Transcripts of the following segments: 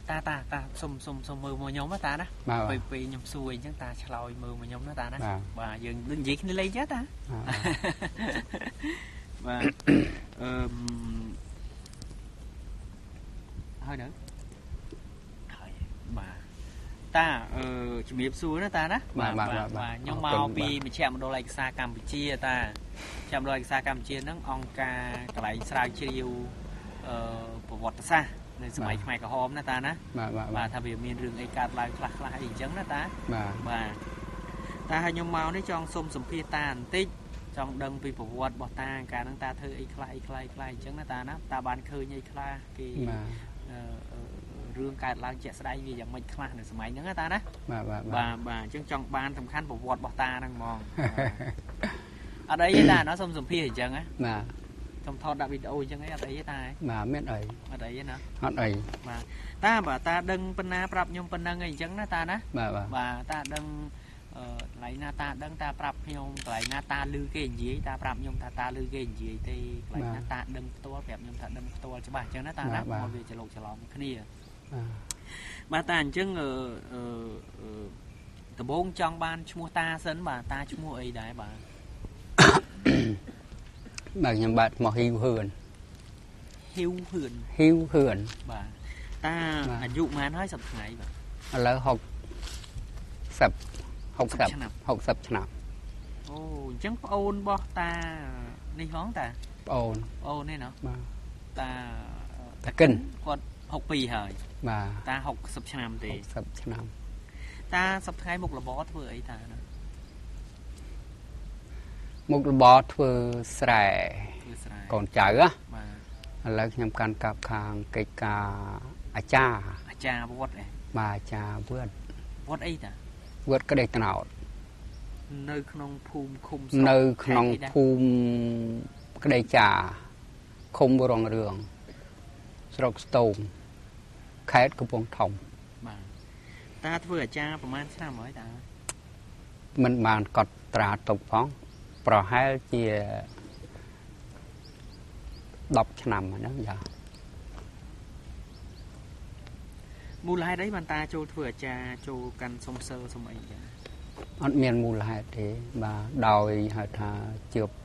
ta xùm mưa mùa nhóm á ta đó vì nhom xuôi chúng ta lòi mưa mùa nhóm đó ta đó và dừng linh gì cái lấy chết ta và hơi nữa mà ta chuẩn bị xuôi đó ta đó và nhóm mau pi mình chạm đô lại xa Campuchia ta chạm đô lại xa Campuchia nó on ca cái lại sao chiêu bộ vật xaในสมัยใหม่กับโฮมนะตานะมาทำแบบมีเรื่องไอ้การลายคลาอีกจังนะตามาตาให้ยมเมาได้จองสมสมพีตาติ๊กจองดังปีประวัติบอกตาการตั้งตาเธอไอ้คลายจังนะตานะตาบานเคยไอ้คลากี่เรื่องการลายเจ็ดสไลด์วีอย่างไม่คลาในสมัยนั้นนะตานะมาจังจองบานสำคัญประวัติบอกตานั่งมองอะไรยี่ตาเนาะสมสมพีจังนะtrong thọ đã bị ôi chẳng ấy ở đây ta mà miết ấy ở đây nè ở đây mà ta bảo ta đừng bên na prap nhung bên na ngay chẳng na ta nè và ta đừng lại na ta đừng ta prap nhung lại na ta lư cái gì ta prap nhung ta lư cái gì thì lại na ta đừng tua đẹp nhung ta đừng tua cho bà chẳng na ta nè mọi việc chờ lộn cái này bà ta chẳng từ bốn trong ban mua ta sấn bà ta mua ấy đấy bà bà nhầm bạt mò hiu hườn bà ta dụ mà nói sập ngày bà là học sập chạm ô chẳng có ôn bo ta đi hóng ta ôn này nó ta kinh con học pì hời bà ta học sập chạm thì ta sập ngày một là bó thôi ấy ta nữa một bó thưa sài còn chở á là nhằm can cặp hàng cây cà cha vót này bà cha vót ấy ta vót cái đây nào nơi không phum cái đây trà không có rong đường sọc stone khét của bông thòng ta vừa chaประมาณ sao mới ta mình bàn cọt trà tục phóngประหารជា10 ឆ្នាំហ្នឹងចាមូលហេតុអីបានតាចូលធ្វើអាចារ្យចូលកាន់សុំសើសុំអីចាអត់មានមូលហេតុទេបាទដោយហៅថាជឿប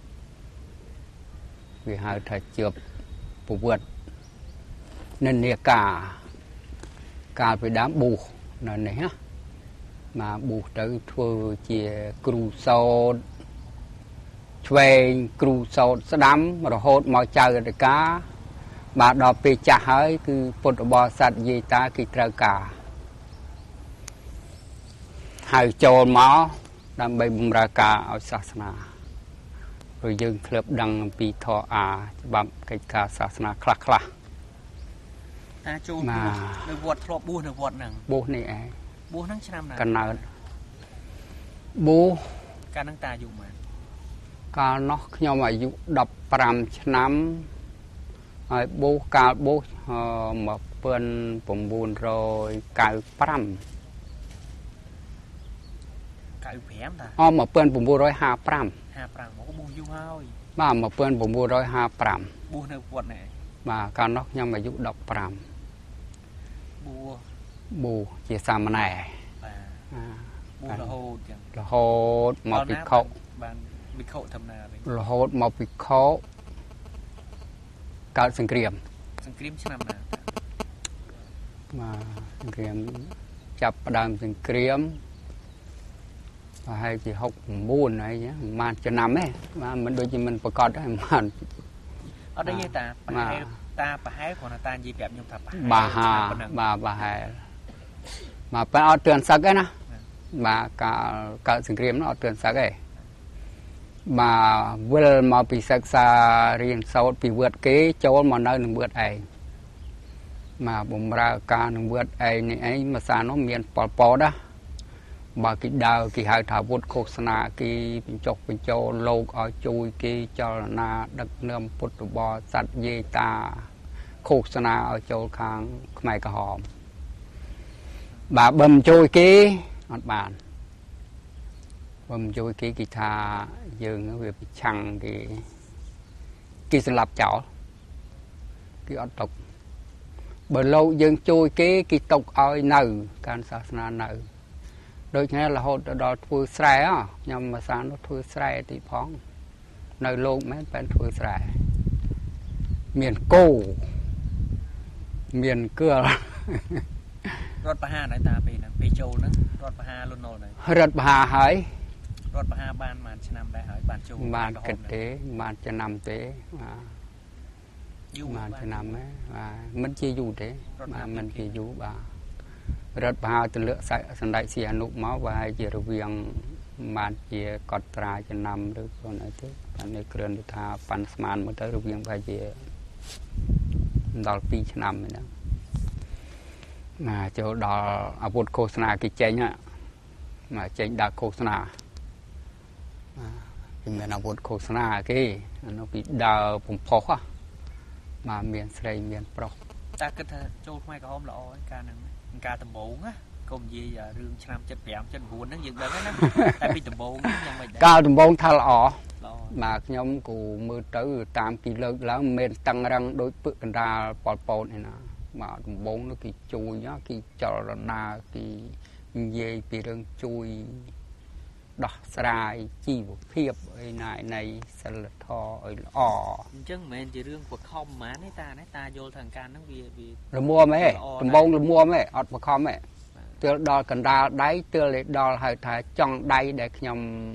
វាហៅថាជឿបប្រវត្តិនិន្នាការកាលពីដើមប៊ូសនៅនេះណាមកប៊ូសទៅធ្វើជាគ្រូសោតឆ្វេងគ្រូសោតស្ដាំរហូតមកចៅអធិការបាទដល់ពេលចាស់ហើយគឺពុទ្ធបរិស័ទនិយាយតាគឺត្រូវការហើយចូលមកដើម្បីបម្រើការឲ្យសាសនាព្រោះយើងធ្លាប់ដឹងអំពីធម៌អាច្បាប់កិច្ចការសាសនាខ្លះតាចូលនៅវត្តធ្លាប់បួសនៅវត្តហ្នឹងបួសនេះឯងបួសហ្នឹងឆ្នាំណាកណើតបួសកាលហ្នឹងតាអាយុប៉ុន្មានកាលនោះខ្ញុំអាយុ15ឆ្នាំហើយបូសកាលបូស1995 95តា 1955 មកបួសយូរហើយបាទ1955 បួសនៅវត្តនេះបាទកាលនោះខ្ញុំអាយុ15បួសជាសាមណេរបាទបួសរហូតចឹងរហូតមកពិខុបានវិខុធម្មតារហូតមកពិខុកើតសង្គ្រាមឆ្នាំណាបាទសង្គ្រាមចាប់ផ្ដើមសង្គ្រាមប្រហែលជា69ហើយប្រហែលឆ្នាំទេបាទមិនដូចជាមិនប្រកាសទេបានអត់ទេតាប្រហែលគ្រាន់តែតានិយាយប្រាប់ខ្ញុំថាប្រហែលបាទប្រហែលមកប៉ែអត់ទឿនសឹកទេណាបាទកើតសង្គ្រាមនោះអត់ទឿនសឹកទេបាទវិលមកពីសិក្សារៀនសូត្រពីវត្តគេចូលមកនៅនឹងវត្តឯងមកបំរើការនឹងវត្តឯងនេះឯងភាសានោះមានប៉ុលពតណាបើគេដើរគេហៅថាវត្តឃោសនាគេបញ្ចុះបញ្ចូលលោកឲ្យជួយគេចលនាដឹកនាំពុទ្ធបរិស័ទយាយតាឃោសនាឲ្យចូលខាងខ្មែរក្រហមបាទបើមិនជួយគេអត់បានបើមិនជួយគេគេថាយើងវាប្រឆាំងគេសម្លាប់ចោលគេអត់ຕົក bởi lâu dân chui cái tộc oi nở can sa na nở đôi khi là hột đó thui sài á nhưng mà sáng nó thui sài thì phóng nơi lâu mấy bên thui sài miền cô miền cưa รถประหารไหนตาไปนะไปโจนะรถประหารลุนโนไหน rất bà hỏi รถประหารบ้านมันชนะได้หายบ้านโจ bạn kịch tế bạn cho nằm tế bạn cho nằm ấy mình chỉ dù thế mà mình chỉ dù bà rất bà từ lựa sân đại sĩ nụ máu và chỉ là việc bạn chỉ cọt ra cho nằm được còn nói thế bạn này kêu được tha pan sman mới tới được việc và chỉ đào pi cho nằm này đó mà chỗ đó à bột khô sna cái chén á mà chén đã khô sna thì mìnhเอาบทโฆษณากี่nó bị đàoผมพอกมาเมียนใส่เมียนปลอก ta cứ châu mai có hôm là ôi ca nè ca tầm bốn á cùng gì giờ rương trăm chất bẹm chân buồn nó dừng đến đó tại vì tầm bốn nhưng mà cao tầm bốn thay lọ mà nhóm cụ mưa tới tam kỳ lớn lắm men tăng răng đối bựกันra pol pol này nè mà tầm bốn nó kỳ chui nhá kỳ chợ na kỳ dây bị rừng chui đỏ sài chi một phiệp ấy này sẽ là thò ấy lọ chân mền chỉ riêng của không má nấy ta vô thằng can nó vì là mua mấy tầm bông là mua mấy ọt mà không mấy tiêu đo cần ra đáy tiêu lấy đo hay thà trong đáy để nhom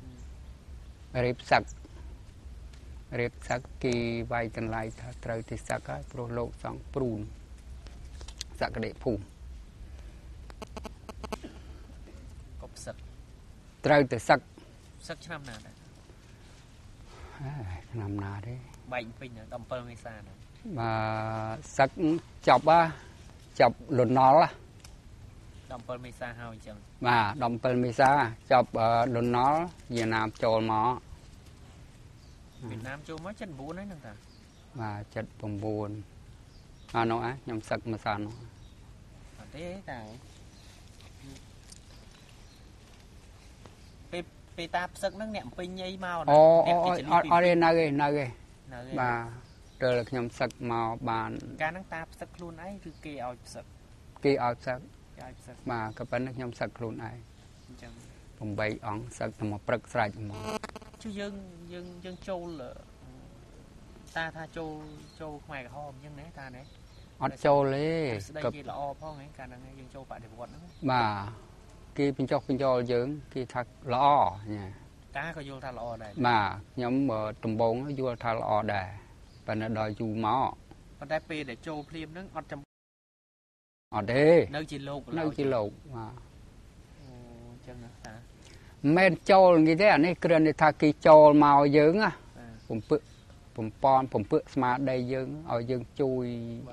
rệp sắc kỳ vay từng lại trời thì sắc á pro lộ xong prun sắc cái đệ phù cọp sật trời thì sắc năm nào đấy năm nào đấy bệnh pin ở đầm pơ hay xa này mà sắc chọc á chọc lụn nó là đầm pơ hay xa hao chừng mà đầm pơ hay xa chọc lụn nó Việt Nam trồi mỏ Việt Nam trôi mất chân buồn đấy nè ta mà chất bồng buồn nó á nhom sắc mà sao nó thế ta pe ta sắc nó nẹm pin nhây mau ở đây nơi mà trời là nhom sắc màu bàn cá năng ta sắc luôn ấyคือkia ao sắc mà các bạn nhom sắc luôn ấyผมใบอ่องสักทำมาปรึกษาจังมั้ง chứ dân châu là ta tha châu ngoài hòm nhưng đấy ta đấy อดโจเลยกับ đây là o phong ấy cả năng dân châu phải để vọt nữa มากี่เป็นจอกเป็นจอเยอะกี่ทักล้อเนี่ย cá có vô tha là o đây มาย้อมตุ่มบงยัวทักล้อได้เป็นดอยจูหม้อ còn đây pe để châu phim nó ọt chấm อดเด้ nơi chỉ lục nơi chỉ lụcมา chân nữa ta แม่นโจลงี้ได้อันนี้เกลือในทากีโจลมาเยอะอ่ะผมเปื้อผมปอนผมเปื้อสมาได้เยอะเอาเยอะจุย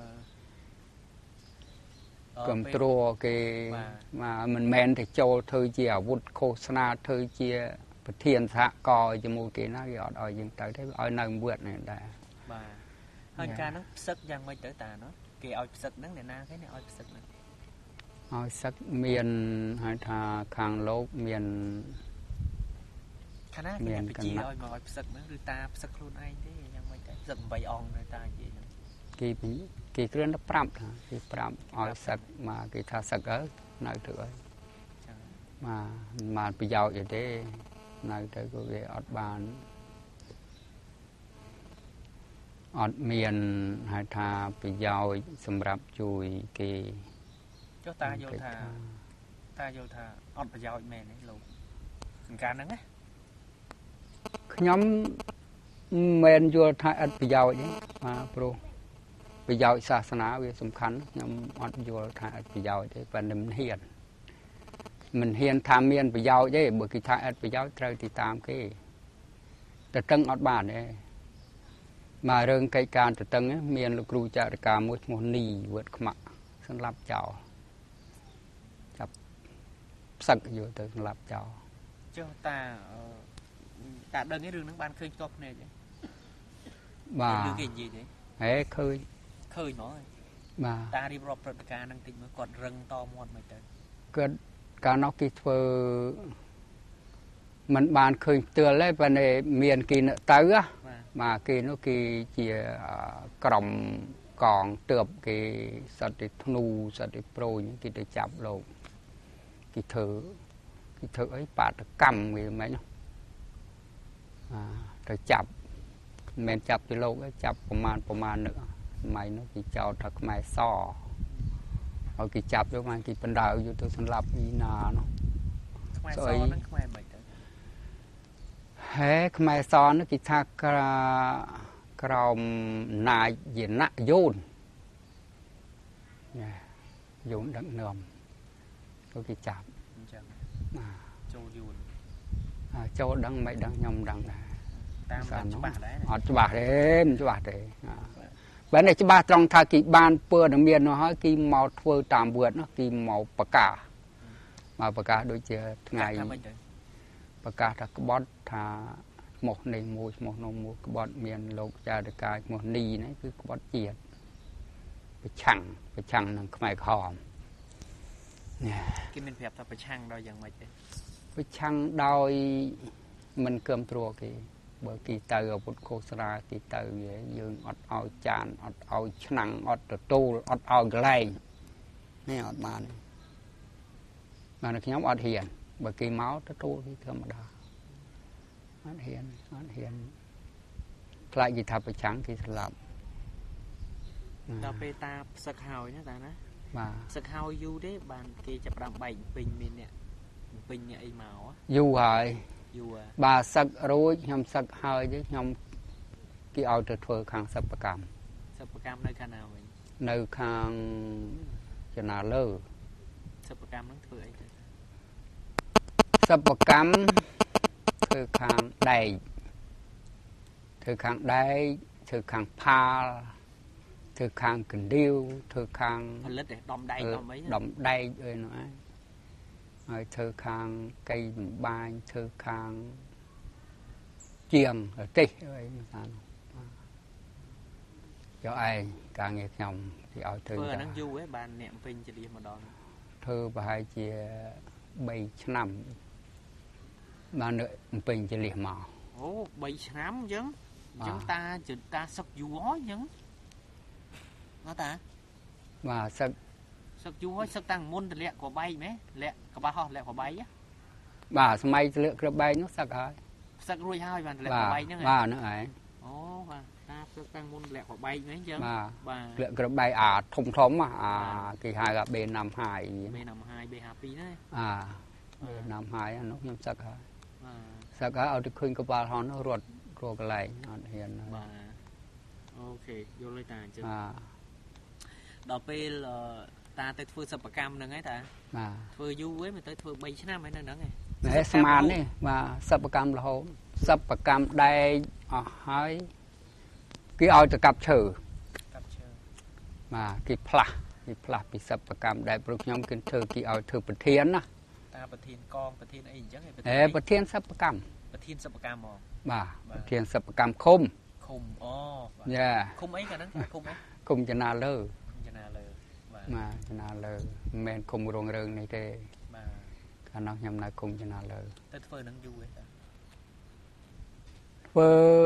cầm trò cái mà mình men thì châu thời chia vụt khô na thời chia thiền xã coi cho một cái nó ở dừng tới thế ở nơi vượt này đã hơn ca nó sức giang mấy tới ta nó kỳ ở sức nó này na thế này ở sức này ở sức miền hay thà khang lốp miền khả năng miền cái gì rồi mà ở sức nó người ta sức luôn anh thế giang mấy tới giận bày on người ta vậy cáiเครื่องnó pram cái pram ở sạch mà cái tha sạch ở nơi nữa mà bây giờ vậy thế nơi tới cái ở bàn ở miền hay tha bây giờ sầm rạp chui cái cho ta vô thà ở bây giờ mẹ này lâu cả nắng á nhóm men vô thà ở bây giờ đấy mà pro bây giờศาสนาวิสำคัญยมอดอยู่ทางbây giờ đấy và mình hiền tham miên bây giờ đấy bởi cái thang bây giờ trời thì tam cái tự trưng ở bản đấy mà rừng cây càn tự trưng ấy miền lục rù chợ cả một nì vượt mặt sân lập chảo chập sặc vô từ lập chảo cho ta đơn cái rừng nó ban khơi top này chứ mà cái gì đấy hễ khơi nói mà ta đi rộp rộp cả năng tính mới còn rừng to một mấy tới cái cả nó kỹ thuật mình bàn khơi tựa lấy vấn đề miền kỳ nợ tới á mà kỳ nó kỳ chỉ កងទើបគេសត្វទីធ្នូសត្វទីប្រូគេទៅចាប់លោកគេធ្វើអីបាតកម្មវាមិនទៅចាប់មិនចាប់ពីលោកចាប់ប្រមាណនឹកសម័យនោះគេចោលថាខ្មែរសឲ្យគេចាប់យកមកគេបណ្ដើយកទៅសម្លាប់ពីណានោះខ្មែរសហ្នឹងខ្មែរមិនទៅហេខ្មែរសនោះគេថាក្រមនាយណៈយោនយោនដឹកនាំទៅគេចាប់អញ្ចឹងចូលយូនចូលដឹងមិនដឹងខ្ញុំដឹងដែរតាមច្បាស់ដែរអត់ច្បាស់ទេមិនច្បាស់ទេបើនេះច្បាស់ត្រង់ថាគេបានពើនឹងមាននោះហើយគេមកធ្វើតាមវត្តនោះគេមកប្រកាសដូចជាថ្ងៃប្រកាសថាក្បត់ថាឈ្មោះនេះមួយឈ្មោះនោះមួយក្បត់មានលោកចារិកាឈ្មោះនីនេះគឺក្បត់ជាតិប្រឆាំងនឹងខ្មែរក្រហមគេមានប្រាប់ថាប្រឆាំងដល់យ៉ាងម៉េចទេប្រឆាំងដោយមិនគំទ្រគេបើគេទៅអាវុធឃោសនាគេទៅយើងអត់ឲ្យចានអត់ឲ្យឆ្នាំងអត់ទទួលអត់ឲ្យកលែងនេះអត់បានខ្ញុំអត់ហ៊ានបើគេមកទទួលគេធម្មតាអត់ហ៊ានខ្លាចគេថាប្រឆាំងគេស្លាប់ដល់ពេលតាផ្សឹកហើយណាតាណាបាទផ្សឹកហើយយូរទេបានគេចាប់ផ្ដើមបែកពេញមានអ្នកពេញអ្នកអីមកយូរហើយយូរបាទសឹករួចខ្ញុំសឹកហើយទេខ្ញុំគេឲ្យទៅធ្វើខាងសិប្បកម្មនៅខាងណាវិញនៅខាងចណាលើសិប្បកម្មហ្នឹងធ្វើអីទៅសិប្បកម្មធ្វើខាងដែកធ្វើខាងផាលធ្វើខាងកណ្ដៀវធ្វើខាងផលិតដំដែកដំអីដំដែកអីនោះឯងហើយធ្វើខាងកៃបំបាញធ្វើខាងជាងទេសអីហ្នឹងយកឯងការងារខ្ញុំគេឲ្យធ្វើហ្នឹងយូរឯងបានអ្នកពេញចលាម្ដងធ្វើប្រហែលជា3ឆ្នាំបានពេញចលាមកអូ3ឆ្នាំអញ្ចឹងតាសឹកយូរហើយអញ្ចឹងណាតាបាទសឹកយូរហើយសឹកតាំងមុនទម្លាក់ក្បែកមែនលាក់ក្បាស់ហោះលាក់ក្បែកបាទសម័យទម្លាក់ក្បែកនោះសឹកហើយសឹករួចហើយបានទម្លាក់ក្បែកហ្នឹងបាទហ្នឹងឯងអូបាទតាសឹកតាំងមុនទម្លាក់ក្បែកមែនអញ្ចឹងបាទទម្លាក់ក្បែកធំគេហៅថាបេណាំហាយ B52ណាបេណាំហាយនោះខ្ញុំសឹកហើយសឹកហើយឲ្យទៅឃើញក្បាលហោះនោះរត់រកកន្លែងអត់ហ៊ានបាទអូខេយល់ហើយតាអញ្ចឹងដល់ពេលតាទៅធ្វើសិប្បកម្មហ្នឹងហើយតាធ្វើយូរហ្នឹងទៅធ្វើ3ឆ្នាំហើយនៅហ្នឹងឯងស្មាននេះបាទសិប្បកម្មរហូតសិប្បកម្មដែកអស់ហើយគេឲ្យទៅកាប់ឈើបាទគេផ្លាស់ពីសិប្បកម្មដែកព្រោះខ្ញុំគេធ្វើគេឲ្យធ្វើប្រធានណាតាប្រធានកងប្រធានអីអញ្ចឹងប្រធានសិប្បកម្មប្រធានសិប្បកម្មហ្មងបាទប្រធានសិប្បកម្មឃុំអូយ៉ាឃុំអីកាលហ្នឹងឃុំអីឃុំចណាលើបាទចណាលើមិនមែនឃុំរងរឿងនេះទេបាទកាលនោះខ្ញុំនៅឃុំចណាលើទៅធ្វើនឹងយូរទេធ្វើ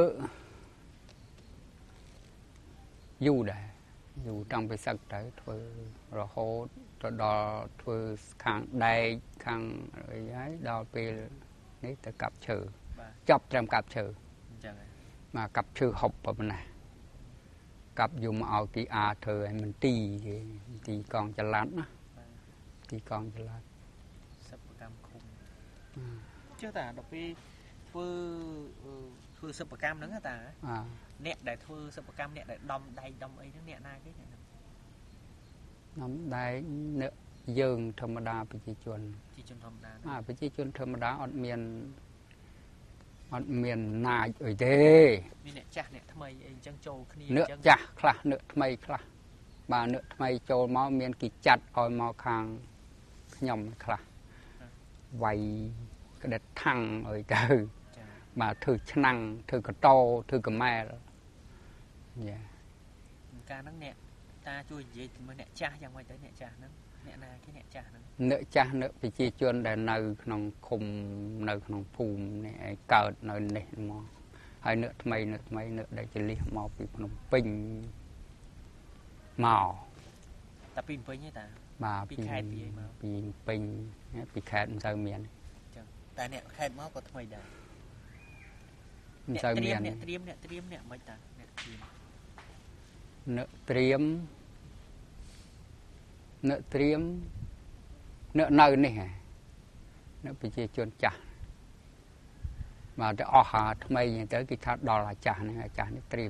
យូរដែរយូរតាំងពីសឹកទៅធ្វើរហូតទៅដល់ធ្វើខាងដែកខាងអីហើយដល់ពេលនេះទៅកាប់ឈើចប់ត្រឹមកាប់ឈើអញ្ចឹងមកកាប់ឈើហុបប៉ុណ្ណាកាប់យកមកឲ្យគេធ្វើឲ្យមិនទីកងចល័តណាទីកងចល័តសិប្បកម្មឃុំចុះតាដល់ពេលធ្វើសិប្បកម្មហ្នឹងតាអ្នកដែលធ្វើសិប្បកម្មអ្នកដែលដំដែកដំអីហ្នឹងអ្នកណាគេដំដែកអ្នកយើងធម្មតាប្រជាជនធម្មតាប្រជាជនធម្មតាអត់មានណាចអីទេមានអ្នកចាស់អ្នកថ្មីអីអញ្ចឹងចូលគ្នាអ្នកចាស់ខ្លះអ្នកថ្មីខ្លះបាទអ្នកថ្មីចូលមកមានគេចាត់ឲ្យមកខាងខ្ញុំខ្លះវាយក្តិតថាំងអីទៅបាទធ្វើឆ្នាំងធ្វើកតោធ្វើកម៉ែលយ៉ាការហ្នឹងអ្នកតាជួយនិយាយជាមួយអ្នកចាស់យ៉ាងម៉េចទៅអ្នកចាស់ហ្នឹងអ្នកណាគេអ្នកចាស់ហ្នឹងអ្នកចាស់អ្នកប្រជាជនដែលនៅក្នុងឃុំនៅក្នុងភូមិនេះឯងកើតនៅនេះមកហើយអ្នកថ្មីអ្នកដែលចលះមកពីភ្នំពេញ màu ta pin với nhé ta mà pin khai pin mà pin khai sao miền ta nè khai máu có thay đời sao miền nè triêm nè mấy ta nợ triêm nợ nơi này hả nợ bị chia chuồn chả mà cái o hà thay tới cái tháp đo là chả này triêm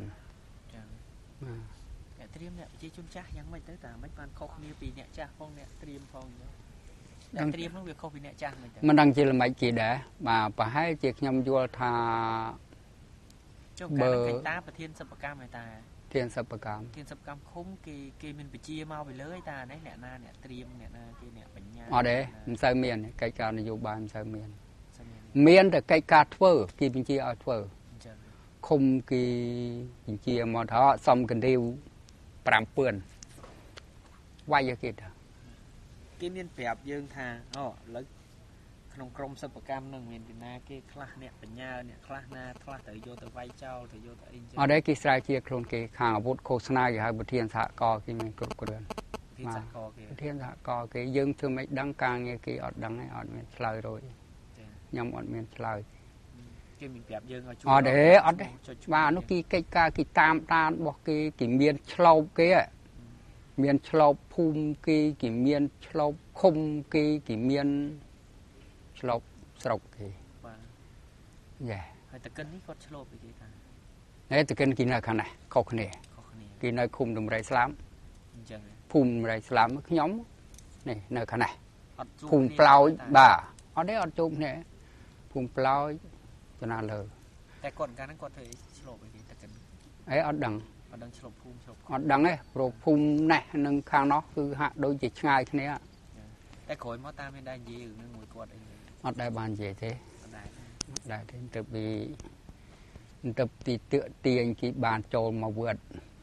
triêm nè chia chuồn chảยังไม่tới ta mấy bạn khâu như pin nè chả phong nè triêm phong triêm nó việc khâu pin nè chả mình đang chỉ là mấy chỉ để mà bà hai chỉ nhầm vô thà bờ taประเทศสัปปะกรรมnày ta เทียนสัปปะกรรมคุ้มกีมันไปเจียมาไปเลยตาเนี่ยนาเนี่ยเตรียมเนี่ยนากีเนี่ยปัญญาอ๋อเด้มันใส่เมียนไก่การนโยบายมันใส่เมียนแต่ไก่การทเวอร์กีเป็นเจียเอาทเวอร์คุมกีเป็นเจียมอท้อซ้ำกันเดียวปรามเปื่อนไหวเยอะกิดกีมันเปรียบยืงทางอ๋อแล้วขนมกรมสัปปะกรรมนั่งเมียนเป็นนากีคลาเนี่ยปัญญาเนี่ยคลานาคลาแต่โยแต่ไวเจ้าแต่โยแต่อินเจ้าอ๋อได้กีสายเจียโครนกีข้างอาวุธโฆษณาอย่างไรบทเทียนสะกอกีมันกรุบกระเดือนเทียนสะกอกียืงคือไม่ดังกลางเงี้ยกีอดดังให้อดเมียนลายโรยยำอดเมียนลายกีมันเปรียบยืงอ๋อเด้อดเด้ว่านุกีไก่กากีตามตาบอกกีเมียนฉลบกีเมียนฉลบภูมิกีเมียนฉลบคมกีเมียนฉลบสลบกีแย่แต่กันนี่ก็ฉลบไปกีตาเนี่ยแต่กันกินอะไรขนาดเขาขนาดกินอะไรคุมดมไรสลามภูมิไรสลามขยมนี่เนื้อขนาดภูมิเปล่าบ่าเอาได้เอาจุ่มเนี่ยภูมิเปล่าจะน่าเลยแต่ก่อนการนั้นก่อนเธอฉลบไปกีแต่กันไอ้อดดังฉลบภูมิอดดังเนี่ยโปรภูมิเนี่ยหนึ่งข้างnóคือหะโดยจิตง่ายแค่นี้แต่ขอยมอตาไม่ได้ยีอยู่นั่งมวยกอดเองอดได้บานเจthếได้ถึงจะมีtập thì tựa tiền cái bàn trồn mà vượt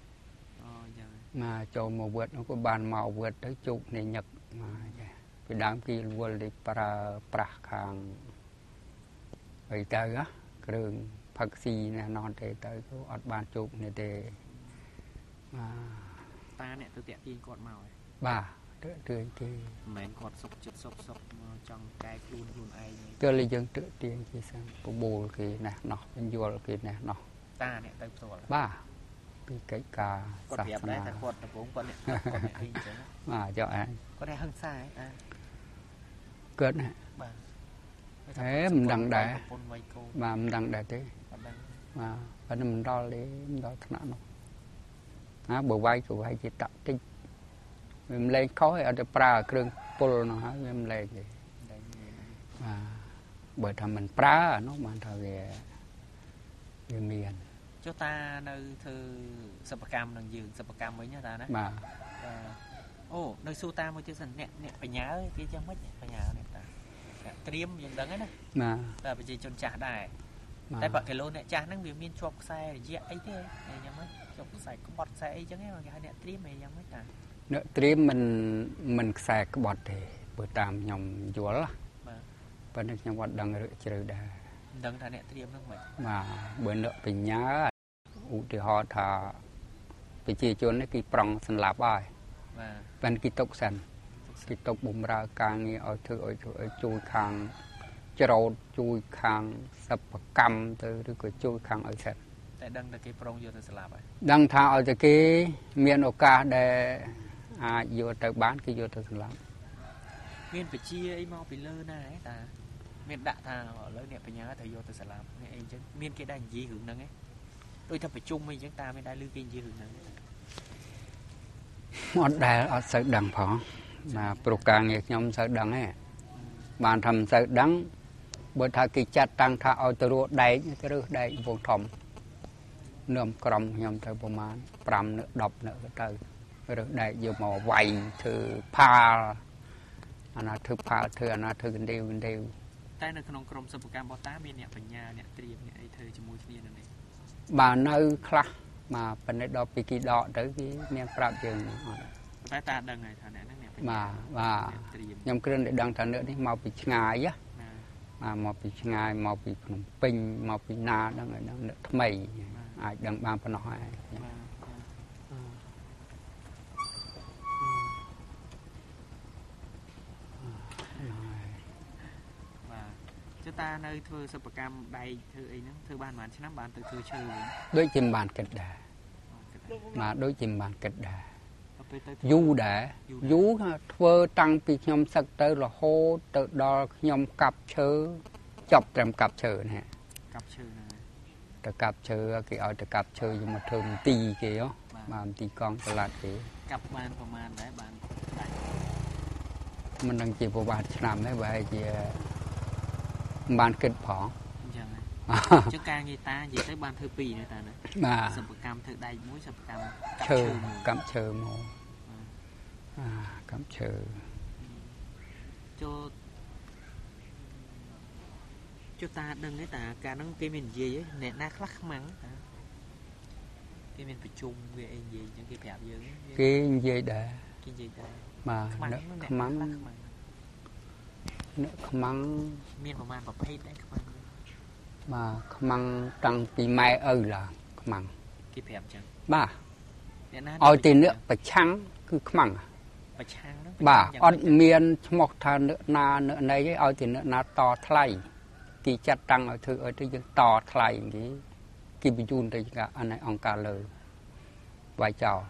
mà trồn mà vượt nó có bàn màu vượt tới chục này nhật mà cái đám kia luôn đi para hàng vậy tới á đường phật xì nè non thế tới có ở bàn chục này để mà ta nè tôi tẹt tiền cọt màu bà tựa tiền thì mến cọt sọc trong cái luôn ai tựa lấy dân tựa tiền thì sao có bồ cái nè nó bên vô cái nè nó ta nè tới rồi ba cái cà cọt đẹp đấy ta cọt là bốn con nè mà cho anh có đây hơn sai kết nè thế mình đằng đại mà mình đằng đại thế mà bên mình đo lấy đo thằng nào nó bờ vai chỉ tập tinh mình lên khói ở đây pra kêu pol nó hả mình lên vậy mà bởi thằng mình pra nó mà thằng về miền cho ta nơi thư sập cam đằng giường sập cam với nhá ta đấy mà ô nơi su ta mới chơi sân nè phải nhớ cái trang mất phải nhớ nè ta triêm dừng đằng ấy nè mà ta phải chơi chôn trả đài tại bậc cái lô nè cha năng bị miên chọc xe gì ấy thế này nhá mất chọc xe có bọt xe ấy chứ nghe mà cái nè triêm này nhá mất ta nợ triêm mình xài cái bọt thì bữa tam nhom dúa là bên đây nhom bọt đằng rồi chơi đằng thà nè triêm nó mà bữa nợ bị nhá u thì họ thà bị chia chôn cái prong sân lạp ai bên cái tốc sân cái tốc bùm ra càng nghe ở chui khang trâu chui khang sập cam từ cái chui khang ở sân tại đằng là cái prong vô từ sân lạp ấy đằng thà ở cái miền Oka để vô tới bán cái vô tới sân lạp miền phải chia ấy mau phải lơ này ta miền đạ thà ở lơ nè phải nhớ thầy vô từ sân lạp nghe anh chứ miền cái đành gì hưởng năng ấy đôi ta phải chung mình chúng ta mớiได้lưu kinh gì hưởng năng ở đây ở sợi đằng phỏ mà pro càng nghe nhóm sợi đằng ấy bàn thầm sợi đắng bữa thà kỳ chặt tăng thà ở từ ruộng đầy như cái ruộng đầy vùng thòng nườm còng nhóm tới bộ mán pram nữa độc nữa tới rồi đây vừa mò quay thử pha anh thử pha thử anh thử gần đều tại nơi khung crom sập cam bò tá miền nèปัญญาnèเตรียมnèไอ้เธอจะมูชนีนั่นเอง bà nơi khác mà bên đây đo bị kỳ đọ tới cái miền Pram trường tại ta đằng này thằng này mà nhom kêu để đằng thằng nữa đi mau bị ngài á mà mau bị ngài mau bị pin mau bị na đằng này đằng mày ai đằng ban phần nói ta nơi thưa sập cam đầy thưa ấy nó thưa ban màn năm bàn từ thưa chơi đối chim bàn kịch đà mà đối chim bàn kịch đà du đà du thưa tăng pi nhom sắc tới là hô tự đo nhom cặp chớ chọc trầm cặp chớ nè cặp chớ này tự cặp chớ cái ở tự cặp chớ nhưng mà thường tì kì đó mà tì con tự lạt kì cặp bànประมาณđấy bàn mình đang chỉ vào bàn làm đấy vậy thì bàn kịch phỏng chứ ca như ta gì tới ban thơ pì nữa ta nữa sập cam thơ đầy muối sập cam chờ cắm chờ mồ cắm chờ cho ta đừng cái ta cả nó cái mình gì ấy nè na khắc mắng cái mình phải chung về gì những cái đẹp dữ cái gì để cái gì để mà nó mắng nó mắng miền của man bọc hay đấy các bạn mà măng trăngពីម៉ែឪឡាខ្មាំងគេប្រាប់ចឹងបាទឲ្យទីnướcប្រឆាំងគឺខ្មាំងប្រឆាំងហ្នឹងបាទអត់មានឈ្មោះថាnướcណាnướcណីទេឲ្យទីnướcណាតថ្លៃគេចាត់តាំងឲ្យធ្វើឲ្យទៅយើងតថ្លៃគេបញ្ជូនទៅអានេះអង្គការលើវាយចោល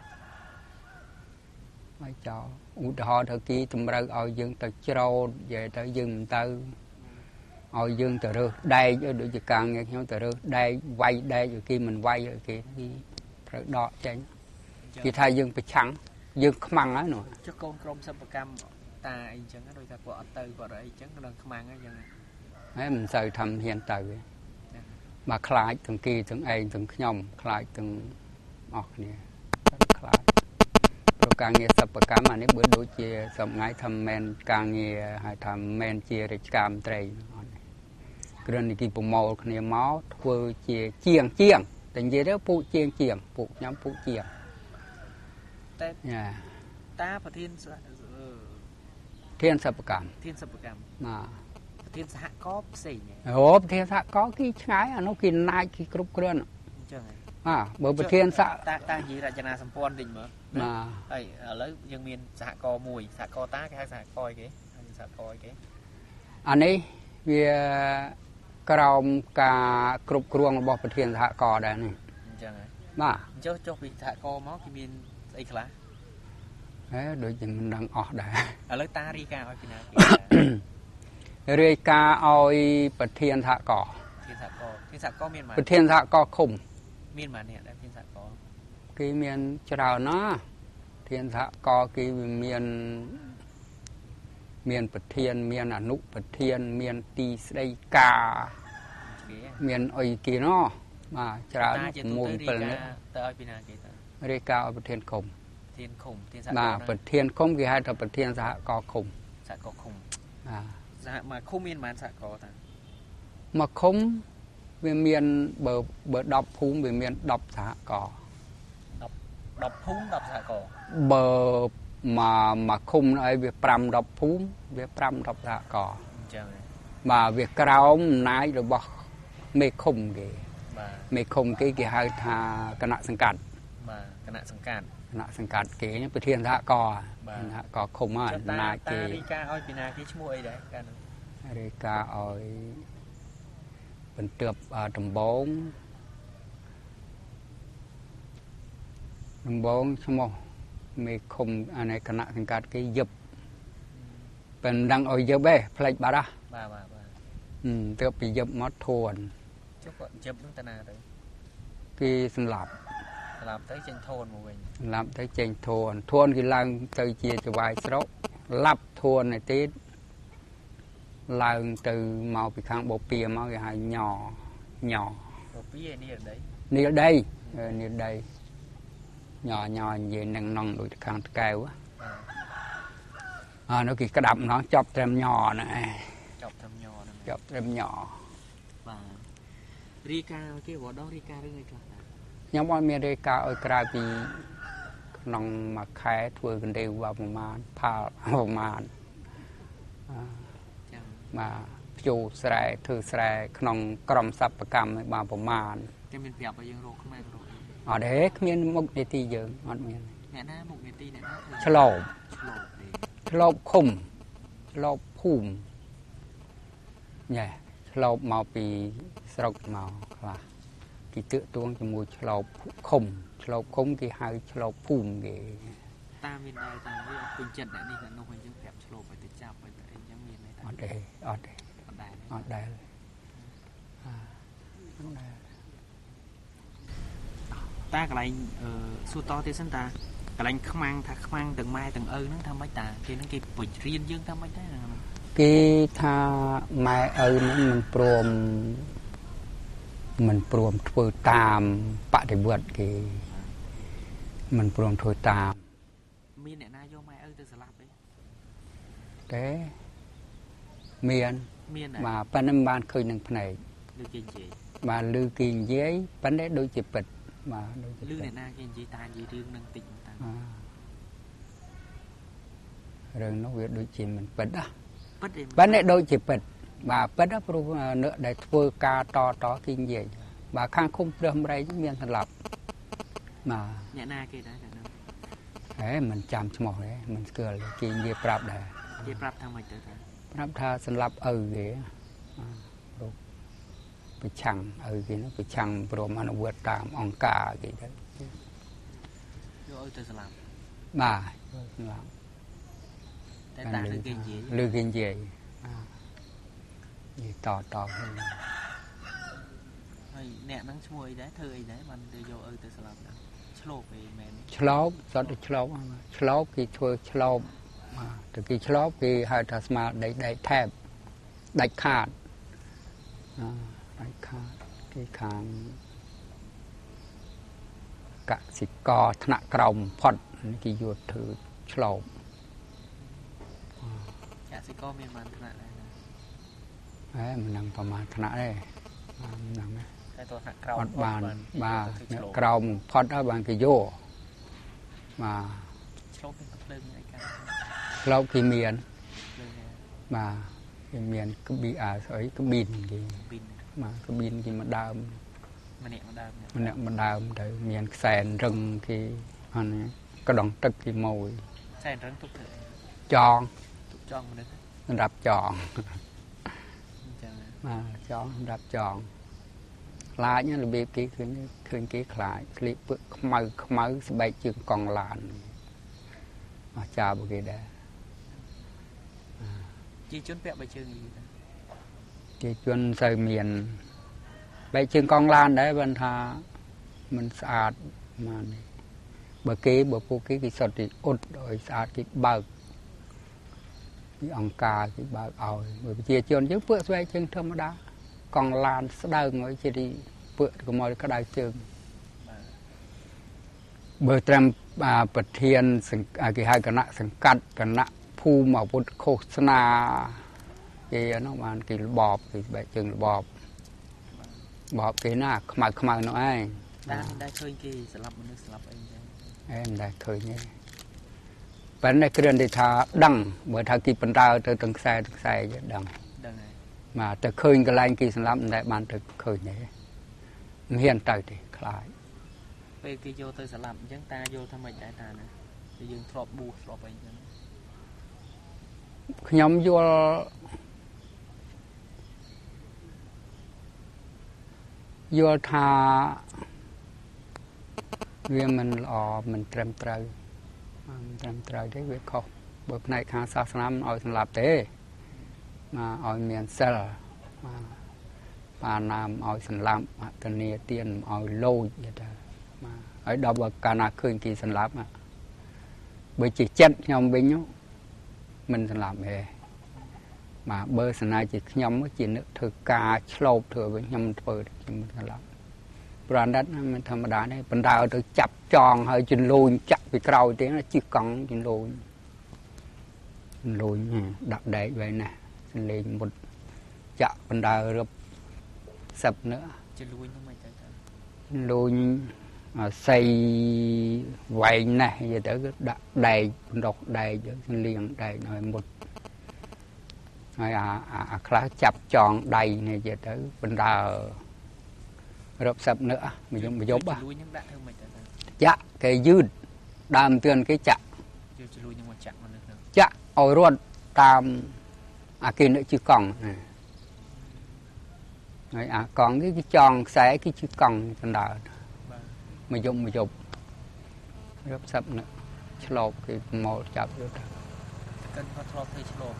ឧទាហរណ៍ទៅគេតម្រូវឲ្យយើងទៅច្រូតនិយាយទៅយើងមិនទៅឲ្យយើងទៅរើសដែកដូចជាការងារខ្ញុំទៅរើសដែកវាយដែកឲ្យគេមិនវាយឲ្យគេត្រូវដកចេញគេថាយើងប្រឆាំងយើងខ្មាំងហើយនោះចុះកូនក្រុមសិប្បកម្មតាអីចឹងដូចថាគាត់អត់ទៅគាត់អីចឹងនឹងខ្មាំងហើយចឹងហើយមិនសូវធ្វើហ៊ានទៅមកខ្លាចទាំងគេទាំងឯងទាំងខ្ញុំខ្លាចទាំងអស់គ្នាខ្លាចព្រោះការងារសិប្បកម្មអានេះបើដូចជាសម្ងាយថាមិនការងារហើយថាមិនជារាជការមន្ត្រីគ្រាន់តែគេប្រមូលគ្នាមកធ្វើជាជាងតែនិយាយទៅពួកជាងពួកខ្ញុំពួកជាងតែតាប្រធានសិប្បកម្មបាទប្រធានសហគមន៍ផ្សេងអូប្រធានសហគមន៍គេឆ្ងាយអានោះគេណាយគេគ្រប់គ្រាន់អញ្ចឹងបាទបើប្រធានសហតានិយាយរចនាសម្ព័ន្ធតិចមើលបាទហើយឥឡូវយើងមានសហគមន៍មួយសហគមន៍តាគេហៅសហគមន៍គេសហគមន៍គេអានេះវាក្រោមការគ្រប់គ្រងរបស់ប្រធានសហគមន៍ដែរនេះអញ្ចឹងហើយបាទចុះពីសហគមន៍មកគេមានស្អីខ្លះដូចជាមិនដឹងអស់ដែរឥឡូវតារីកាឲ្យពីណារាយការណ៍ឲ្យប្រធានសហគមន៍មានប្រធានសហគមន៍ឃុំមានម៉ានេះដែរប្រធានសហគមន៍គេមានច្រើនណាប្រធានសហគមន៍គេមានប្រធានមានអនុប្រធានមានទីស្ដីការមានអីគេណោះបាទច្រើនមួយ7នេះទៅឲ្យពីណាគេទៅរាយការណ៍ឲ្យប្រធានឃុំបាទប្រធានឃុំគេហៅថាប្រធានសហគមន៍ឃុំសហគមន៍ឃុំបាទសហមកឃុំមានប៉ុន្មានសហគមន៍តាមកឃុំវាមានបើ10ភូមិវាមាន10សហគមន៍ 10ភូមិ10សហគមន៍បើមកឃុំឲ្យវា5 10ភូមិវា5 10សហគមន៍អញ្ចឹងបាទវាក្រោមអំណាចរបស់មេឃុំគេបាទមេឃុំគេហៅថាគណៈសង្កាត់បាទគណៈសង្កាត់គេប្រធានសហគមន៍សហគមន៍ឃុំហើយអំណាចគេរាយការណ៍ឲ្យពីណាគេឈ្មោះអីដែរកាលនោះរាយការណ៍ឲ្យបន្ទាប់ដំបងឈ្មោះមេឃុំអានេះគណៈសង្កាត់គេយឹបប៉ុណ្ណឹងឲ្យយឹបឯងផ្លេចបាត់ហ៎បាទទៅពីយឹបមកធួនចុះគាត់យឹបនឹងតាណាទៅគេសម្លាប់ទៅចេញធួនមកវិញសម្លាប់ទៅចេញធួនគេឡើងទៅជាចវាយស្រុកឡាប់ធួនឯទៀតឡើងទៅមកពីខាងបូព៌ាមកគេហៅញ៉បូព៌ានេះដីញ៉និយាយនឹងដូចខាងតកែវនោះគេក្តាប់ម្ដងចប់ត្រឹមញ៉ហ្នឹងឯងចប់ត្រឹមញ៉ហ្នឹងបាទរាយការណ៍គេរដងរាយការណ៍រឿងអីខ្លះខ្ញុំអត់មានរាយការណ៍ឲ្យក្រៅពីក្នុងមួយខែធ្វើកណ្ដេវប្រមាណផលប្រមាណចឹងបាទភ្ជួរស្រែធ្វើស្រែក្នុងក្រមសិប្បកម្មឲ្យបានប្រមាណគេមានប្រាប់ឲ្យយើងរកខ្មែររកអត់ទេគ្មានមុខនីតិយើងអត់មានអ្នកណាមុខនីតិអ្នកណាឆ្លបឃុំឆ្លបភូមិញ៉ែឆ្ឆ្លប់មកពីស្រុកមកខ្លះគេទើកទួងជាមួយឆ្លប់ឃុំឆ្លប់ឃុំគេហៅឆ្លប់ភូមិគេតាមានដែរតាវាអត់ពេញចិត្តអ្នកនេះអ្នកនោះអញ្ចឹងប្រាប់ឆ្លប់ឲ្យទៅចាប់ឲ្យទៅអីអញ្ចឹងមានដែរតាអត់ដែរអត់ដែរតាកន្លែងសួរតទេសិនតាកន្លែងខ្មាំងថាខ្មាំងទាំងម៉ែទាំងឪហ្នឹងថាម៉េចតាគេហ្នឹងគេបិចរៀនយើងថាម៉េចដែរគេថាម៉ែឪហ្នឹងមិនព្រមធ្វើតាមបដិវត្តគេមិនព្រមធ្វើតាមមានអ្នកណាយកម៉ែឪទៅស្លាប់ទេមានបាទប៉ុន្តែមិនបានឃើញនឹងភ្នែកឬគេនិយាយបាទឮគេនិយាយប៉ុន្តែដូចជាពិតបាទដូចជាឮអ្នកណាគេនិយាយតានិយាយរឿងនឹងតិចតារឿងនោះវាដូចជាមិនពិតណាពិតទេប៉ុន្តែដូចជាពិតបាទពិតណាព្រោះនៅដែលធ្វើការតគេនិយាយបាទខាងឃុំព្រឹសម្រែកមានស្លាប់បាទអ្នកណាគេដែរហ្នឹងមិនចាំឈ្មោះទេមិនស្គាល់គេនិយាយប្រាប់ដែរគេប្រាប់ថាម៉េចទៅតាប្រាប់ថាសម្លាប់ឪគេរូបប្រឆាំងឪគេនោះប្រឆាំងព្រមអនុវត្តតាមអង្គការគេទៅយកឪទៅស្លាប់បាទស្លាប់តែតាឮគេនិយាយឮគេនិយាយនិយាយតហើយអ្នកហ្នឹងឈ្មោះអីដែរធ្វើអីដែរបានទៅយកឪទៅស្លាប់ដែរឆ្លប់អីមែនឆ្លប់សតឆ្លប់គេធ្វើឆ្លប់ទៅគេឆ្លប់គេហៅថាស្មារតីដែកថែបដាច់ខាតដាច់ខាតគេខាងកសិករថ្នាក់ក្រោមផុតគេយកធ្វើឆ្លប់កសិករមានបានថ្នាក់ដែរមិនដឹងប្រហែលថ្នាក់ទេមិនដឹងទេតែទៅថ្នាក់ក្រោមបានបាទក្រោមផុតហើយបានគេយកបាទឆ្លប់เป็นភ្លើងអីកាឆ្លប់គេមានបាទគេមានក្ប៊ីស្អីក្ប៊ីនគេបាទក្ប៊ីនគេមកដើមម្នាក់មកដើមទៅមានខ្សែរឹងគេអានេះក្តងទឹកគេមួយខ្សែរឹងទុកធ្វើចងមនុស្សសម្រាប់ចងបាទចងសម្រាប់ចងខ្លាចរបៀបគេឃើញគេខ្លាចក្លៀកពឹកខ្មៅស្បែកជើងកង់ឡានអស់ចាបគេដែរជាជនពាក់បែកជើងនេះជាជនសូវមានបែកជើងកង់ឡានដែរបើថាមិនស្អាតមកនេះបើពួកគេសុទ្ធតែអ៊ុតឲ្យស្អាតគេបើកពីអង្គការគេបើកឲ្យបើប្រជាជនយើងពើស្បែកជើងធម្មតាកង់ឡានស្ដើងឲ្យជាទីពើកុំឲ្យក្តៅជើងបើត្រឹមប្រធានគេហៅគណៈសង្កាត់គណៈភូមិអាវុធឃោសនាគេនោះបានគេរបបគេស្បែកជើងរបបគេណាខ្មៅនោះឯងតែឃើញគេស្លាប់មនុស្សស្លាប់អីចឹងមិនដែលឃើញទេប៉ុន្តែគ្រាន់តែថាដឹងបើថាគេបណ្ដើទៅទាំងខ្សែដឹងហើយបាទតែឃើញកន្លែងគេស្លាប់មិនដែលបានទៅឃើញទេមិនហ៊ានទៅទេខ្លាចពេលគេយកទៅស្លាប់អញ្ចឹងតាយល់ថាម៉េចដែរតាណាគឺយើងធ្លាប់បួសធ្លាប់អីអញ្ចឹងខ្ញុំយល់ថាវាមិនល្អមិនត្រឹមត្រូវទេវាខុសបើផ្នែកខាងសាសនាមិនឲ្យសម្លាប់ទេមកឲ្យមានសិលបានណាមឲ្យសម្លាប់អតនីទានឲ្យលោចទៅហើយដល់បើកាលណាឃើញគេសម្លាប់បើជាចិត្តខ្ញុំវិញមិនសម្លាប់ទេបើស្នាជាខ្ញុំជានឹកធ្វើការឆ្លូបធ្វើវិញខ្ញុំមិនធ្វើខ្ញុំមិនសម្លាប់ប្រណិតមិនធម្មតាទេបណ្ដើទៅចាប់ចងហើយជន្លូនចាក់ពីក្រោយទៀតជិះកង់ជន្លូនដាក់ដែកໄວណាលេងមុតចាក់បណ្ដើរឹបសឹបnữa ជលួញហ្នឹងមិនទៅលួញសៃវែងណាស់និយាយទៅគឺដាក់ដែកដុសដែកលៀងដែកឲ្យមុតហើយអាខ្លះចាប់ចងដៃនេះនិយាយទៅបណ្ដើរឹបសឹបnữaមកយប់ជលួញហ្នឹងដាក់ធ្វើមិនទៅចាក់គេយឺតដើមទឿនគេចាក់យកជលួញហ្នឹងមកចាក់មនុស្សហ្នឹងចាក់ឲ្យរត់តាមអាគេនឹកជិះកង់ហើយអាកង់នេះគឺចងខ្សែគឺជិះកង់ដណ្ដើរមកយប់រាប់សិបនេះឆ្លប់គេមកចាប់យកទៅកិនគាត់ធ្លាប់ធ្វើឆ្លប់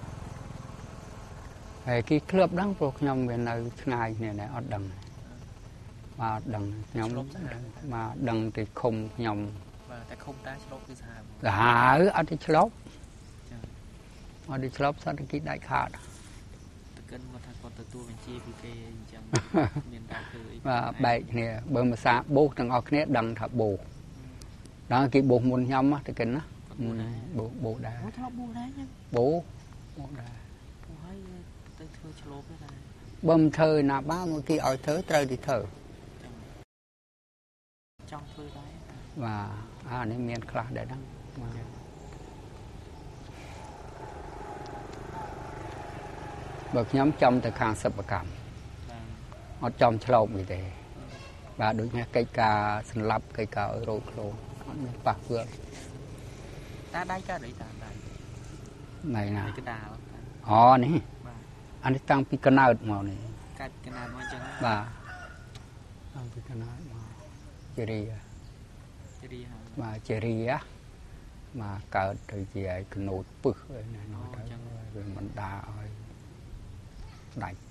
ហើយគេឃ្លៀបដឹងព្រោះខ្ញុំវានៅឆ្ងាយគ្នាដែរអត់ដឹងបាទដឹងខ្ញុំបាទដឹងតែឃុំខ្ញុំបាទតែឃុំតាឆ្លប់គឺសាហាវអត់ទៅឆ្លប់អត់ទៅឆ្លប់សត្វគេដាច់ខាតកិនមកថាគាត់ទទួលបញ្ជាពីគេអញ្ចឹងមានការធ្វើអីបាទបែកគ្នាបើភាសាបូសទាំងអស់គ្នាដឹងថាបូសដល់គេបូសមុនខ្ញុំទៅកិនណាបូសដែរធ្លាប់បូសដែរហ្នឹងបូសដែរបូសហើយទៅធ្វើឆ្លប់ដែរបើមិនធ្វើណាបានមកគេឲ្យធ្វើត្រូវទីធ្វើចង់ធ្វើដែរបាទអានេះមានខ្លះដែរហ្នឹងបើខ្ញុំចំទៅខាងសិប្បកម្មអត់ចំឆ្លប់នេះទេបាទដូចនេះកិច្ចការសម្លាប់កិច្ចការឲ្យរោគខ្លួនអត់មានប៉ះពាល់តាដៃកើតអីតាដៃណៃណាកដាលអូនេះអានេះតាំងពីកណើតមកនេះកើតកណើតមកអញ្ចឹងបាទតាំងពីកណើតមកជេរីបាទជេរីមកកើតទៅជាឲ្យកណូតពឹសអីណានោះទៅវាមិនដាឲ្យដាច់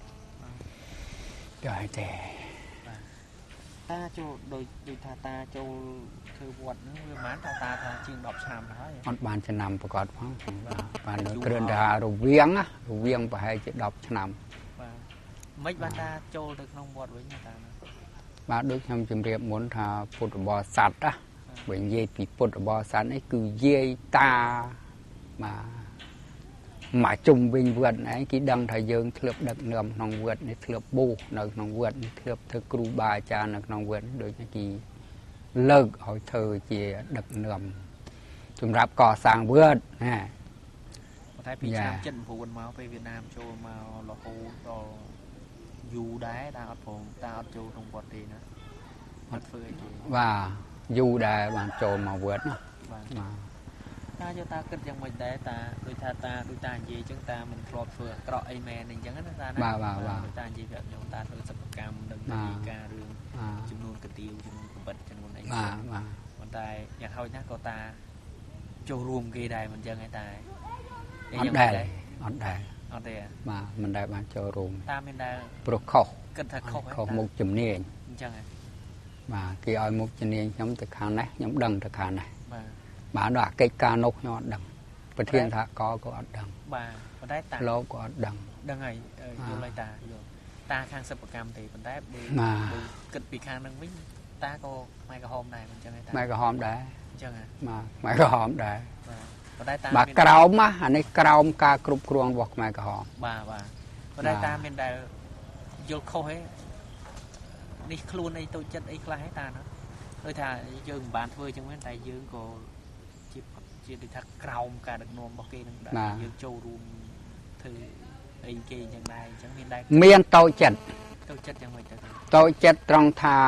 ដែរទេតាចូលដូចថាតាចូលធ្វើវត្តហ្នឹងវាមិនតាថាជាង10ឆ្នាំហើយអត់បានឆ្នាំប្រកាសផងបានគ្រាន់តែរវាងប្រហែលជា10ឆ្នាំបាទមិនបានតាចូលទៅក្នុងវត្តវិញតាបាទដូចខ្ញុំជម្រាបមុនថាពុទ្ធបរិស័ទណាបើនិយាយពីពុទ្ធបរិស័ទនេះគឺយាយតាបាទមកជុំវិញវត្តឯងគេដឹងថាយើងធ្លាប់ដឹកនាំក្នុងវត្តនេះធ្លាប់បូសនៅក្នុងវត្តនេះធ្លាប់ធ្វើគ្រូបាអាចារ្យនៅក្នុងវត្តដូចគេលើកឲ្យធ្វើជាដឹកនាំសម្រាប់កសាងវត្តណាតែពីឆ្នាំ79មកពេលវៀតណាមចូលមករហូតដល់យូរដែរតាអត់ព្រមតាអត់ចូលក្នុងវត្តទេណាអត់ធ្វើអីទេបាទយូរដែរបានចូលមកវត្តណាបាទតាយកតាគិតយ៉ាងម៉េចដែរតាដូចថាតាដូចតានិយាយអញ្ចឹងតាមិនធ្លាប់ធ្វើអាក្រក់អីមែនអញ្ចឹងណាតាណាបាទតានិយាយប្រាប់ខ្ញុំតាធ្វើសិប្បកម្មដឹងពីការរឿងចំនួនកទាវចំនួនកំបិតចំនួនអីបាទប៉ុន្តែយ៉ាងហោចណាស់ក៏តាចូលរួមគេដែរមិនអញ្ចឹងឯតាអត់ដែរអត់ទេបាទមិនដែលបានចូលរួមតាមានដែរព្រោះខុសគិតថាខុសមុខជំនាញអញ្ចឹងហ៎បាទគេឲ្យមុខជំនាញខ្ញុំទៅខាងនេះខ្ញុំដឹងទៅខាងនេះបាទបាទដល់កិច្ចការនោះខ្ញុំអត់ដឹងប្រធានថាក៏អត់ដឹងបាទប៉ុន្តែតាលោកក៏អត់ដឹងហើយយល់ហើយតាយល់តាខាងសិប្បកម្មទេប៉ុន្តែបើគិតពីខាងហ្នឹងវិញតាក៏ម៉ែក្រហមដែរអញ្ចឹងហើយតាម៉ែក្រហមដែរអញ្ចឹងហ៎បាទម៉ែក្រហមដែរប៉ុន្តែតាបាទក្រោមអានេះក្រោមការគ្រប់គ្រងរបស់ខ្មែរក្រហមបាទប៉ុន្តែតាមានដែលយល់ខុសហ៎នេះខ្លួនអីតូចចិត្តអីខ្លះហ៎តាណាដូចថាយើងមិនបានធ្វើអញ្ចឹងមែនតែយើងក៏ជាដូចថាក្រោមការដឹកនាំរបស់គេនឹងដែរយើងចូលរួមធ្វើអីគេអញ្ចឹងដែរអញ្ចឹងមានដែរមានតូចចិត្តយ៉ាងម៉េចទៅតូចចិត្តត្រង់ថា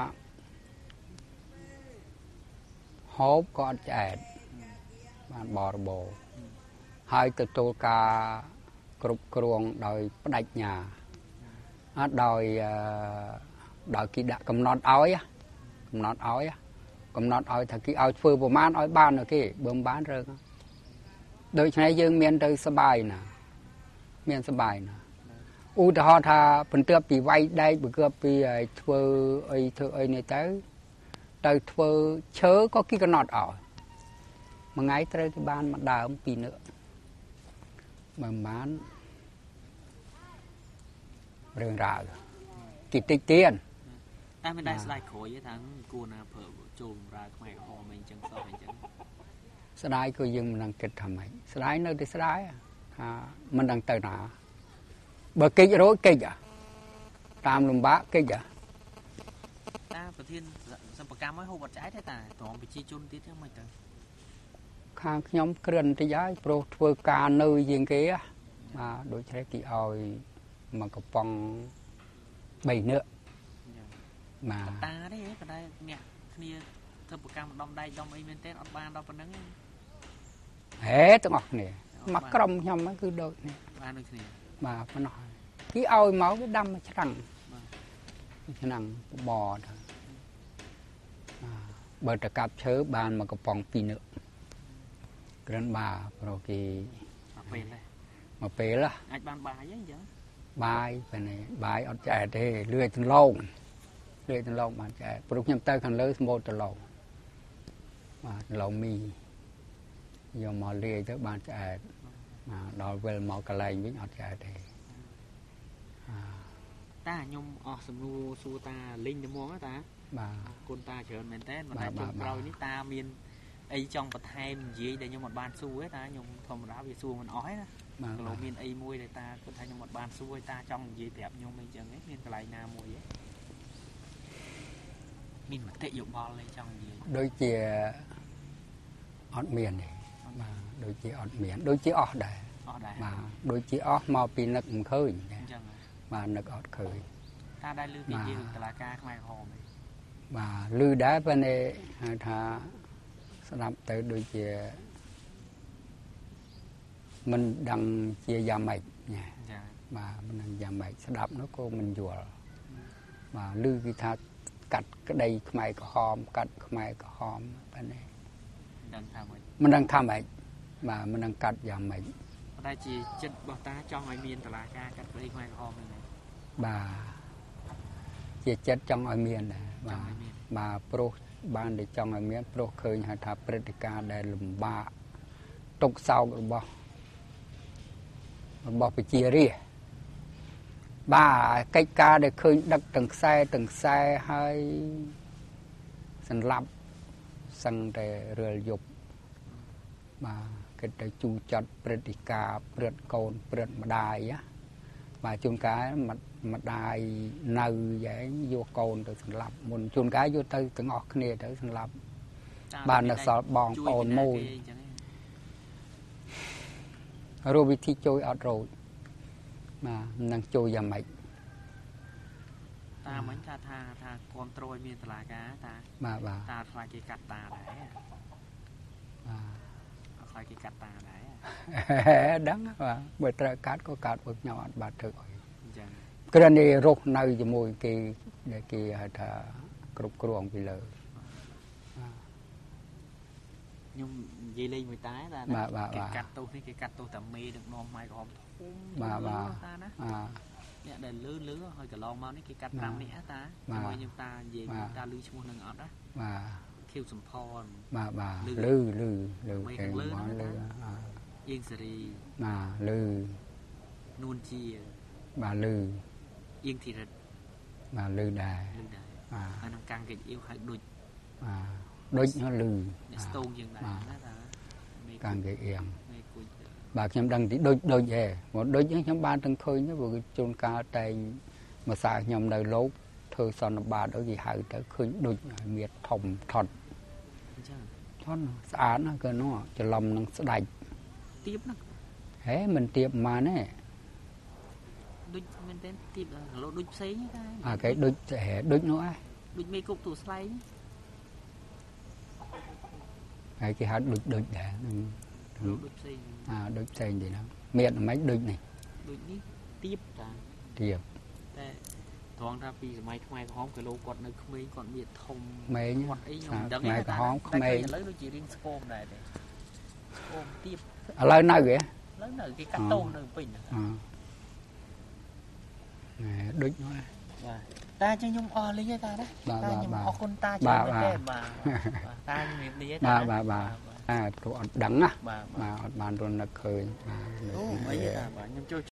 ហូបក៏អត់ឆ្អែតបានបរិបូរហើយទទួលការគ្រប់គ្រងដោយបដិញ្ញាអត់ដោយគេដាក់កំណត់ឲ្យថាគេឲ្យធ្វើប្រមាណឲ្យបានទៅគេបើមិនបានរឿងដូច្នេះយើងមានទៅសបាយណាមានសបាយណាឧទាហរណ៍ថាបន្ទាប់ពីវាយដែកបន្ទាប់ពីធ្វើអីនេះទៅធ្វើឈើក៏គេកំណត់ឲ្យមួយថ្ងៃត្រូវទៅបានមួយដើមពីរនឹកបើមិនបានរឿងរ៉ាវគេតិចទៀតតែមិនដែរស្ដាយក្រួយទេថាគួរណាប្រើចូលបម្រើខ្មែរក្រហមអីអញ្ចឹងសោះអីអញ្ចឹងស្ដាយក៏យើងមិនដឹងគិតថាម៉េចស្ដាយនៅតែស្ដាយថាមិនដឹងទៅណាបើកិច្ចរួចកិច្ចតាមលំបាកកិច្ចតាប្រធានសិប្បកម្មឲ្យហូបអត់ឆ្អែតទេតាត្រង់ប្រជាជនទៀតហ្នឹងមិនទៅខាងខ្ញុំគ្រឿនតិចហើយព្រោះធ្វើការនៅជាងគេបាទដូចច្នេះគេឲ្យមកកំប៉ុង3នឹកបាទតាទេប៉ុន្តែអ្នកគ្នាសិប្បកម្មដំដៃដំអីមែនទេអត់បានដល់ប៉ុណ្្នឹងហេទាំងអស់គ្នាមកក្រុមខ្ញុំគឺដូចនេះបានដូចគ្នាបាទប៉ុណ្ណោះ cái ao máu cái đâm chẳng bò thôi bờ trà cạp chớ bàn mà có bóng pì nữa cái bà rồi thì mà phê là anh bàn bài ấy chứ bài phải này bài ở chạy thì lười từng lâu mà chạy bữa nhầm tay khăn lớn một từ lâu mà lâu mì giờ mà lười tới bàn chạy mà đòi về màu cà lạnh với họ chạy thì ta nhung sầm su ta linh nhung á ta con ta chờ mền tết mà ta chụp rồi ní ta miên ấy trong bậc hai gì để nhung một bàn su ấy ta nhung không đá về su mình ói đó lỗ miên ấy môi để ta con thay nhung một bàn su ấy ta trong gì đẹp nhung mình chẳng ấy miên cái lại na môi ấy miên mà tệ dụng bò lên trong gì đôi chia ọt miền này mà đôi chia ọt miền đôi chia ọt đây mà đôi chia ọt màu pì nực khơi mà nực ọt khơi taได้ลือเป็นยืนตลาดกาขมายหอม mà lư đá bên này thà làm tới đôi chia mình đang chia gia mạch nha mà mình đang gia mạch sẽ đạp nó cô mình dùa mà lư cái thà cắt cái đây khmai có hòm cắt khmai có hòm bên này mình đang tham mạch mà mình đang cắt gia mạch đây chỉ chân bảo ta cho ngoài miền tลาดกาcắt đây khmai có hòm này bà chia chết trong ở miền này mà pro ban để trong ở miền pro khơi hay thà predica để lùm ba trục sau bỏ phải chia đi ba cái ca để khơi đặt từng xe hay sân lập sân để rửa dục mà cái để chu chặt predica pred côn pred mà đài á mà chung cái mà đài nâu vậy vô cồn từ thành lập muốn chung cái vô tới từ ngọt kia tới thành lập bàn là sợ bòn cồn môi rồi bị thi trôi ở rồi mà năng trôi vào mạch ta mới tha control miền tลาดกาta mà ta phải cái cắt ta đấy phải cái cắt ta đấy đắng mà bởi trời cắt có cắt bực nhỏ bà thực cái này rốt nơi cho môi cái thà cục ruộng bị lở nhưng gì lên người tái ta cái cắt tôi cái cắt tôi tầm mê được non mai gom bà nè để lứa hơi cả lon mau cái cắt làm nè ta mà nhưng ta về ta lư chung nâng ọt đó kêu sầm phòn bà lư cái món lư yên seri mà lư nuôn chia bà lư yên thì rất mà lư đài anh càng cái yêu hay đôi nó lư stone dừng lại càng cái em bàខ្ញុំដឹងទីដូចហេមកដូចខ្ញុំបានទាំងឃើញទៅព្រោះជួនកាលតែមកសាខ្ញុំនៅលោកធ្វើសន្និបាតដូចគេហៅទៅឃើញដូចមានធំថត់ថត់ស្អាតណាស់គឺនោះច្រឡំនឹងស្ដាច់ទៀបណាហេមិនទៀបប៉ុន្មានទេដូចមែនទេទៀបលោដូចផ្សេងតែគេដូចដូចនោះឯងដូចមេគុកទូស្លៃហើយគេហៅដូចដែរដូចផ្សេងដូចផ្សេងទេណាមានមិនដូចនេះដូចនេះទៀបតាទៀបតែត្រង់ថាពីសម័យខ្មែរក្រហមគីឡូគាត់នៅក្មេងគាត់មានធំម៉េងគាត់អីខ្ញុំដឹងខ្មែរក្រហមក្មេងឥឡូវដូចជារៀងស្គមដែរទេស្គមទៀបឥឡូវនៅគេឥឡូវនៅគេកាត់តូននៅពេញដូចនោះបាទតាចឹងខ្ញុំអស់លីទេតាណាតាខ្ញុំអរគុណតាច្រើនមែនទេបាទតាជំរាបលាតាបាទព្រោះអត់ដឹងណាបាទអត់បានរត់នឹកឃើញអូអីតាបាទខ្ញុំចូល